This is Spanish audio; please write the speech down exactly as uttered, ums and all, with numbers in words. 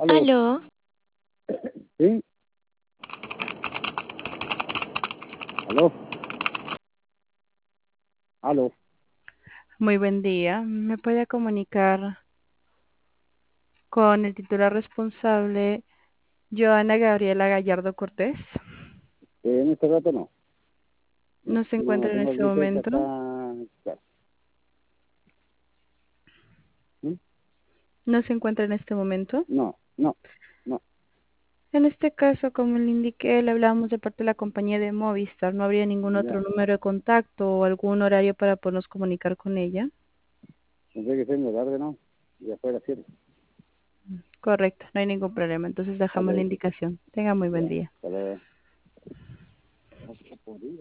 Aló, Aló, ¿sí? Aló, aló. muy buen día. ¿Me puede comunicar con el titular responsable, Joana Gabriela Gallardo Cortés? Eh, en este rato no. No, No se no encuentra en tengo este ahorita que momento. está. Claro. ¿Mm? No se encuentra en este momento. No, no, no. En este caso, como le indiqué, le hablamos de parte de la compañía de Movistar. ¿No habría ningún otro Ya, número de contacto o algún horario para podernos comunicar con ella? tendré que ser en la tarde, ¿no? Y después de las siete. Correcto, no hay ningún problema. Entonces dejamos la Ok, indicación. Tenga muy buen ya, día. hasta luego.